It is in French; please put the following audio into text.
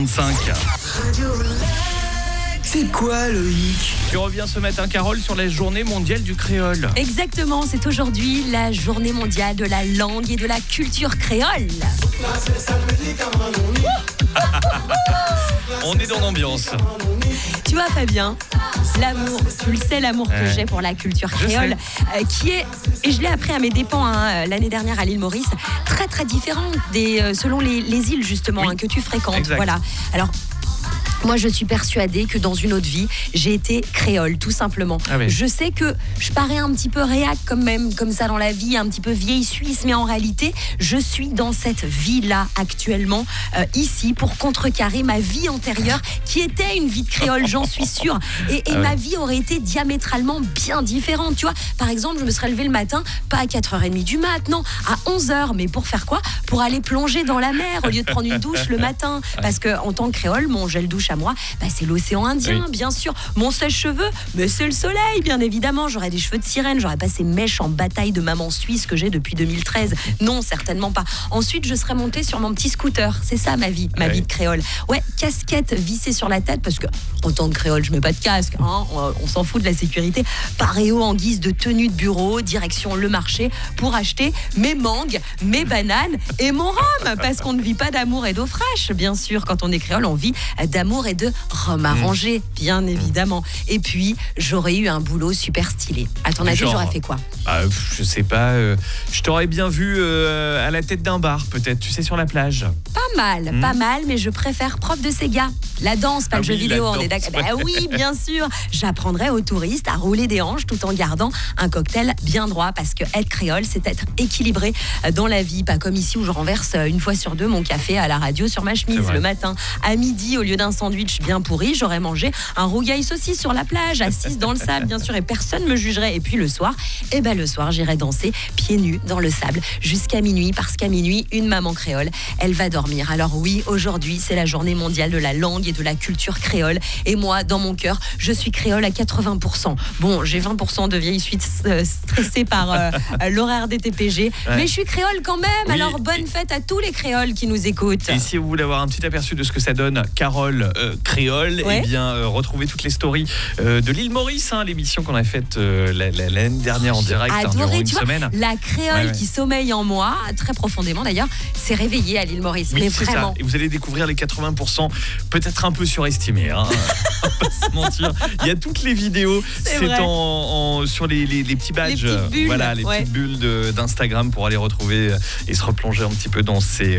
5. C'est quoi, Loïc? Tu reviens ce matin, Carole, sur la journée mondiale du créole. Exactement, c'est aujourd'hui la journée mondiale de la langue et de la culture créole. On est dans l'ambiance. Tu vois, Fabien, l'amour, tu le sais, l'amour que j'ai pour la culture créole, qui est, et je l'ai appris à mes dépens l'année dernière à l'île Maurice, très très différente selon les îles justement que tu fréquentes. Exact. Voilà. Alors, moi, je suis persuadée que dans une autre vie, j'ai été créole, tout simplement. Ah oui. Je sais que je parais un petit peu réac comme ça dans la vie, un petit peu vieille Suisse, mais en réalité, je suis dans cette vie-là actuellement, ici, pour contrecarrer ma vie antérieure, qui était une vie de créole, j'en suis sûre. Et ma vie aurait été diamétralement bien différente. Tu vois, par exemple, je me serais levée le matin, pas à 4h30 du mat, non, à 11h. Mais pour faire quoi? Pour aller plonger dans la mer, au lieu de prendre une douche le matin. Parce qu'en tant que créole, mon gel douche à moi, c'est l'océan Indien, bien sûr. Mon sèche-cheveux, mais c'est le soleil, bien évidemment. J'aurais des cheveux de sirène, j'aurais pas ces mèches en bataille de maman suisse que j'ai depuis 2013. Non, certainement pas. Ensuite, je serais montée sur mon petit scooter. C'est ça ma vie de créole. Ouais, casquette vissée sur la tête, parce que en tant que créole, je mets pas de casque. On s'en fout de la sécurité. Paréo en guise de tenue de bureau, direction le marché pour acheter mes mangues, mes bananes et mon rhum. Parce qu'on ne vit pas d'amour et d'eau fraîche, bien sûr. Quand on est créole, on vit d'amour et de rhum arrangé, bien évidemment. Et puis, j'aurais eu un boulot super stylé. À ton avis, j'aurais fait quoi? Je sais pas. Je t'aurais bien vu à la tête d'un bar, peut-être, tu sais, sur la plage. Pas mal, mais je préfère prof de Sega. La danse, pas le jeu vidéo, on est d'accord. Oui, bien sûr. J'apprendrai aux touristes à rouler des hanches tout en gardant un cocktail bien droit, parce que être créole, c'est être équilibré dans la vie. Pas comme ici où je renverse une fois sur deux mon café à la radio sur ma chemise le matin. À midi, au lieu d'un sandwich bien pourri, j'aurais mangé un rougail saucisse sur la plage, assise dans le sable, bien sûr, et personne me jugerait. Et puis le soir, j'irai danser pieds nus dans le sable jusqu'à minuit, parce qu'à minuit, une maman créole, elle va dormir. Alors oui, aujourd'hui, c'est la journée mondiale de la langue et de la culture créole. Et moi, dans mon cœur, je suis créole à 80%. Bon, j'ai 20% de vieilles suites stressées par l'horaire des TPG, mais je suis créole quand même. Oui. Alors bonne fête à tous les créoles qui nous écoutent. Et si vous voulez avoir un petit aperçu de ce que ça donne, Carole créole, eh bien, retrouvez toutes les stories de l'île Maurice, l'émission qu'on a faite l'année dernière en direct durant une semaine. La créole qui sommeille en moi, très profondément d'ailleurs, s'est réveillée à l'île Maurice. Oui, mais c'est vraiment. Ça. Et vous allez découvrir les 80%, peut-être un peu surestimés. On va pas se mentir. Il y a toutes les vidéos. C'est sur les petits badges. Les petites bulles. Voilà, les petites bulles d'Instagram pour aller retrouver et se replonger un petit peu dans ces